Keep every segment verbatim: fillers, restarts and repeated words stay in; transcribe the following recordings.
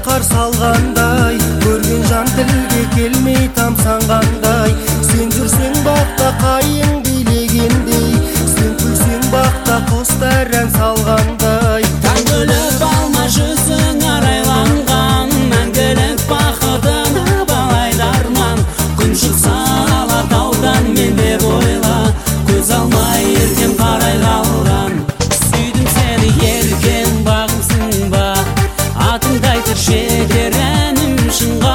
кар салгандай, көргөн жан тилге келмей тамсангандай. Сен жүрсең бакта кайың бийлегендей, сен күлсең бакта костар ән салгандай. Таңгөлөп алма жүзүң арайланган, мәңгілік бақытына балайды арман. Күн шықса алатаудан мен деп ойла, көз алмай еркем қарай қалған. Сүйдім сені еркем бағымсың ба, атыңды айтып жетер әнім шынға,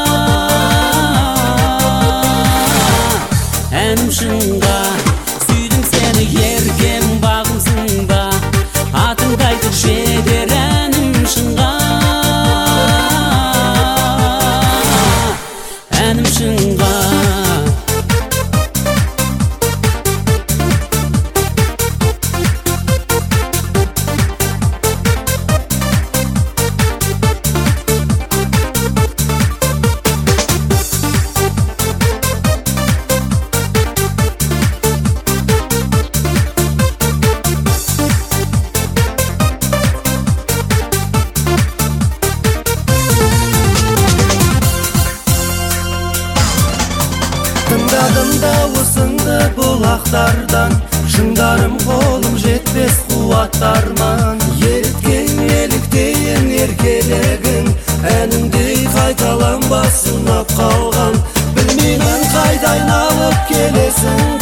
әнім шынға. Сүйдім сені еркем бағымсың ба, атыңды айтып жетер әнім шынға, әнім шынға. Тыңдадым дауысыңды бұлақтардан, шыңдарым қолым жетпес қуаттарман. Еліткен еліктейін еркелігің, әніңдей қайталанбас сынап қалған. Білмеймін қайда айналып келесің